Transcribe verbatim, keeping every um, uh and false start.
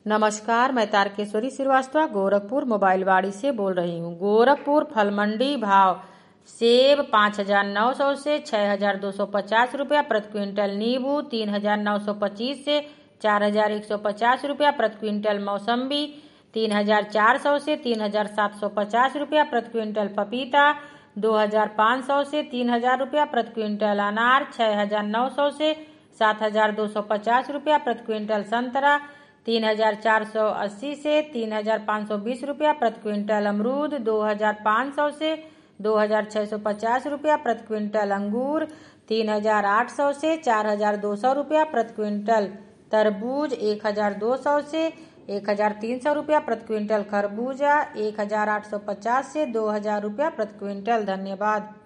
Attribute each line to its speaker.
Speaker 1: नमस्कार, मैं तारकेश्वरी श्रीवास्तव गोरखपुर मोबाइल वाड़ी से बोल रही हूँ। गोरखपुर फल मंडी भाव सेब पाँच हजार नौ सौ से छः हजार दो सौ पचास रुपया प्रति क्विंटल, नींबू तीन हजार नौ सौ पच्चीस से चार हजार एक सौ पचास रुपया प्रति क्विंटल, मौसम्बी तीन हजार चार सौ से तीन हजार सात सौ पचास रुपया प्रति क्विंटल, पपीता दो हजार पाँच सौ से तीन हजार रुपया प्रति क्विंटल, अनार छः हजार नौ सौ से सात हजार दो सौ पचास रुपया प्रति क्विंटल, संतरा तीन हजार चार सौ अस्सी से तीन हजार पाँच सौ बीस रुपया प्रति क्विंटल, अमरूद दो हजार पाँच सौ से दो हजार छः सौ पचास रुपया प्रति क्विंटल, अंगूर तीन हजार आठ सौ से चार हजार दो सौ रुपया प्रति क्विंटल, तरबूज एक हजार दो सौ से एक हजार तीन सौ रुपया प्रति क्विंटल, खरबूजा एक हजार आठ सौ पचास से दो हजार रुपया प्रति क्विंटल। धन्यवाद।